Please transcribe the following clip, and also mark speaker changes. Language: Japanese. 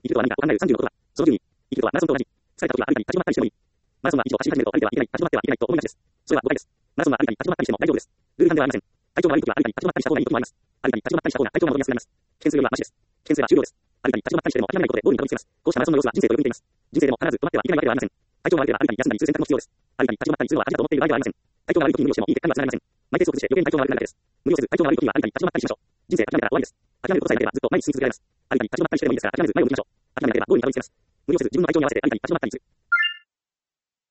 Speaker 1: 生きるとは何かを考える36は、その10に、生きるとはマラソンと同じ。疲れた時は歩いたり立ち止まったりしてもいい。マラソンは以上走り始めると歩いてはいけない、立ち止まってはいけないと同じです。それは誤解です。マラソンは歩いたり立ち止まったりしても大丈夫です。ルール違反ではありません。体調が悪い時は歩いたり立ち止まったりした方がいい時もあります。歩いたり立ち止まったりした方が体調が戻りやすくなります。懸垂よりはマシです。懸垂は終了です。歩いたり立ち止まったりしても諦めないことでゴールにたどり着けます。こうしたマラソンの様子は人生とよく似ています。人生でも必ず止まってはいけないわけではありません。体調が悪ければ歩いたり休んだりする選択も必要です。歩いたり立ち止まったりするのは恥だと思っている場合ではありません。体調が悪い時に無理をしてもいい結果にはつながりません。マイペースを崩して余計に体調が悪くなるだけです。無理をせず体調が悪い時には歩いたり立ち止まったりしましょう。人生諦めたら終わりです。諦めることさえなければずっと前に進み続けられます。歩いたり立ち止まったりしてでもいいですが、諦めず前を向きましょう。諦めなければゴールにたどり着けます。無理をせず自分の体調に合わせて歩いたり立ち止まったりする。